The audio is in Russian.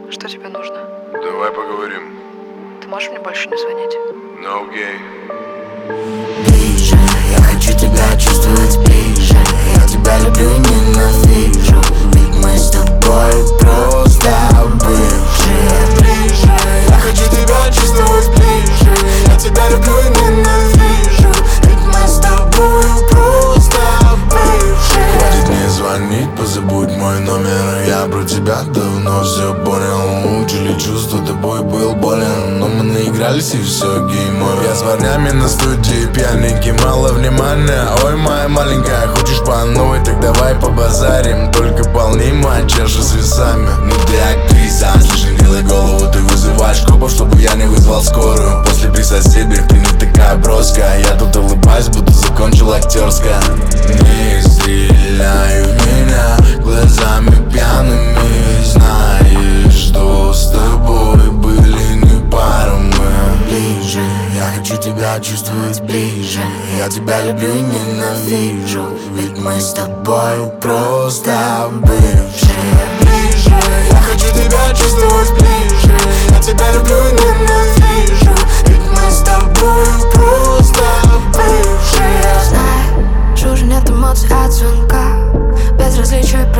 Что тебе нужно? Давай поговорим. Ты можешь мне больше не звонить? No gay. Ближе, я хочу тебя чувствовать ближе. Я тебя люблю и ненавижу, ведь мы с тобой просто бывшие. Ближе, я хочу тебя чувствовать ближе. Я тебя люблю и ненавижу, ведь мы с тобой просто бывшие. Хватит мне звонить, позабудь мой номер. Я про тебя давно все понял. Мучили чувства, тобой был болен, но мы наигрались и все, геймовер. Я с парнями на студии, пьяненький, мало внимания. Ой, моя маленькая, хочешь по новой, так давай побазарим. Только полнима, чаша с весами. Ну ты актриса, слышь, делай голову, ты вызываешь копов, чтобы я не вызвал скорую. После при соседях ты не такая броская. Я тут улыбаюсь, будто закончил актерское. Не стреляй в меня глазами пьяными. Знаешь, что с тобой были не пара мы. Ближе, я хочу тебя чувствовать ближе. Я тебя люблю и ненавижу, ведь мы с тобой просто бывшие. Ближе, я хочу тебя чувствовать ближе. Я тебя люблю и ненавижу, ведь мы с тобой просто бывшие. Знаешь, уже нет эмоций от звонка, безразличие